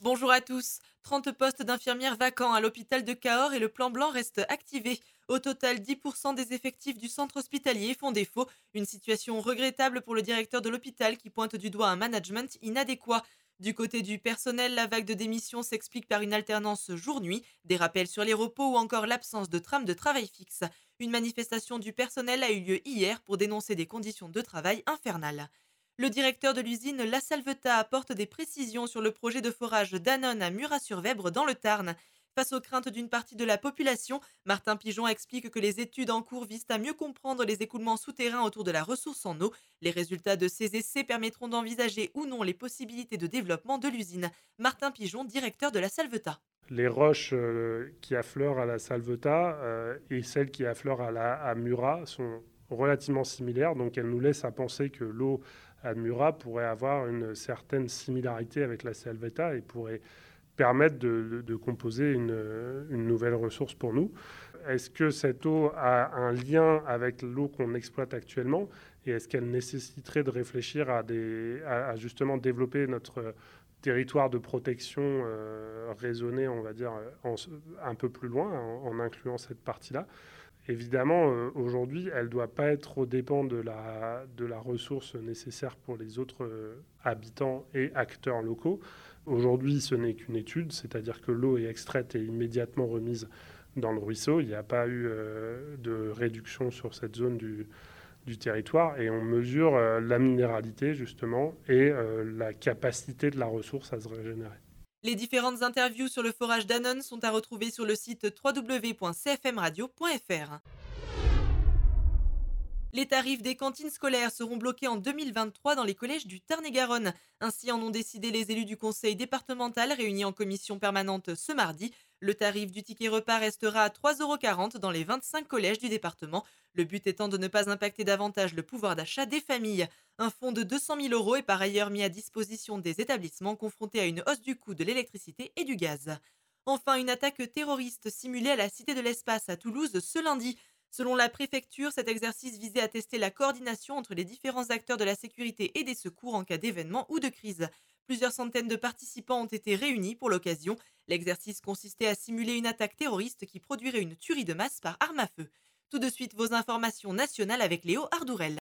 Bonjour à tous. 30 postes d'infirmières vacants à l'hôpital de Cahors et le plan blanc reste activé. Au total, 10% des effectifs du centre hospitalier font défaut. Une situation regrettable pour le directeur de l'hôpital qui pointe du doigt un management inadéquat. Du côté du personnel, la vague de démissions s'explique par une alternance jour-nuit, des rappels sur les repos ou encore l'absence de trame de travail fixe. Une manifestation du personnel a eu lieu hier pour dénoncer des conditions de travail infernales. Le directeur de l'usine La Salvetat apporte des précisions sur le projet de forage Danone à Murat-sur-Vèbre dans le Tarn. Face aux craintes d'une partie de la population, Martin Pigeon explique que les études en cours visent à mieux comprendre les écoulements souterrains autour de la ressource en eau. Les résultats de ces essais permettront d'envisager ou non les possibilités de développement de l'usine. Martin Pigeon, directeur de La Salvetat. Les roches qui affleurent à la Salvetat et celles qui affleurent à Murat sont relativement similaires, donc elles nous laissent à penser que l'eau à Murat pourrait avoir une certaine similarité avec la Salvetat et pourrait permettre de composer une nouvelle ressource pour nous. Est-ce que cette eau a un lien avec l'eau qu'on exploite actuellement et est-ce qu'elle nécessiterait de réfléchir à justement développer notre territoire de protection raisonné, on va dire, un peu plus loin, en incluant cette partie-là. Évidemment, aujourd'hui, elle ne doit pas être au dépend de la ressource nécessaire pour les autres habitants et acteurs locaux. Aujourd'hui, ce n'est qu'une étude, c'est-à-dire que l'eau est extraite et immédiatement remise dans le ruisseau. Il n'y a pas eu de réduction sur cette zone du territoire et on mesure la minéralité justement et la capacité de la ressource à se régénérer. Les différentes interviews sur le forage Danone sont à retrouver sur le site www.cfmradio.fr. Les tarifs des cantines scolaires seront bloqués en 2023 dans les collèges du Tarn-et-Garonne. Ainsi en ont décidé les élus du conseil départemental réunis en commission permanente ce mardi. Le tarif du ticket repas restera à 3,40 € dans les 25 collèges du département. Le but étant de ne pas impacter davantage le pouvoir d'achat des familles. Un fonds de 200 000 € est par ailleurs mis à disposition des établissements confrontés à une hausse du coût de l'électricité et du gaz. Enfin, une attaque terroriste simulée à la Cité de l'Espace à Toulouse ce lundi. Selon la préfecture, cet exercice visait à tester la coordination entre les différents acteurs de la sécurité et des secours en cas d'événement ou de crise. Plusieurs centaines de participants ont été réunis pour l'occasion. L'exercice consistait à simuler une attaque terroriste qui produirait une tuerie de masse par arme à feu. Tout de suite, vos informations nationales avec Léo Ardourel.